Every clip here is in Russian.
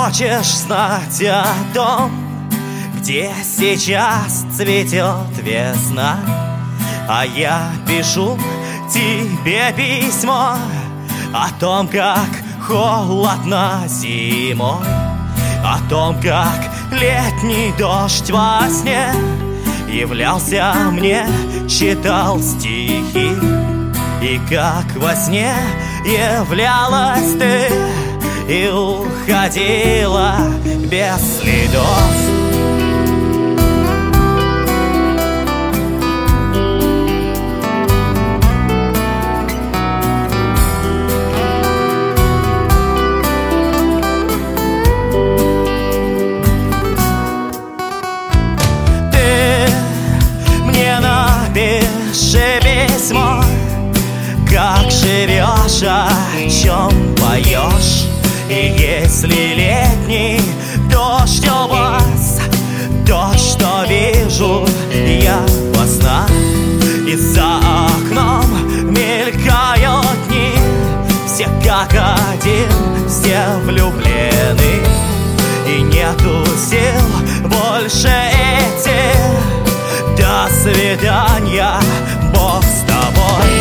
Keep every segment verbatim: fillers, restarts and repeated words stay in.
хочешь знать о том, где сейчас цветет весна, а я пишу тебе письмо о том, как холодно зимой, о том, как летний дождь во сне являлся мне, читал стихи, и как во сне являлась ты и уходила без следов. Напиши письмо, как живешь, о чем поешь. И если летний дождь у вас, то что вижу я во снах, и за окном мелькают дни, все как один, все влюблены, и нету сил больше идти. До свидания, Бог с тобой.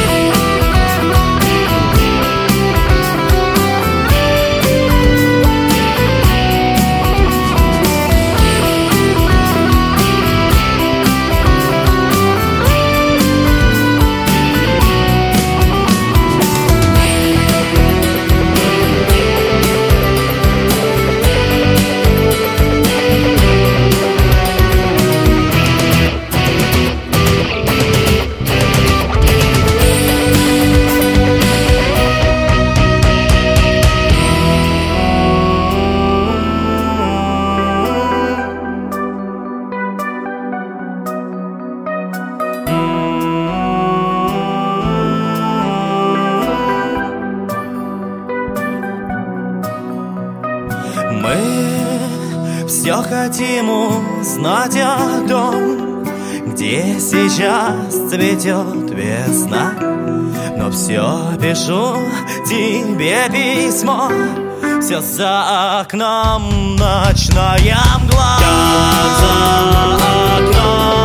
Мы все хотим узнать о том, где сейчас цветет весна, но все пишу тебе письмо, все за окном ночная мгла. За окном